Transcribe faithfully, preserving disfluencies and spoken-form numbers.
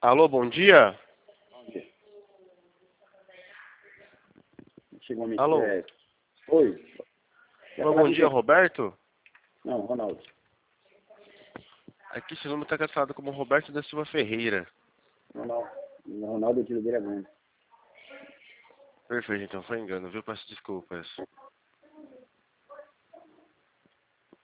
Alô, bom dia? Chegou a Alô? é... Oi. Alô, bom dia, Roberto? Não, Ronaldo. Aqui seu nome está caçado como Roberto da Silva Ferreira. Ronaldo. Ronaldo de Oliveira Grande. Perfeito, então foi engano, viu? Peço desculpas.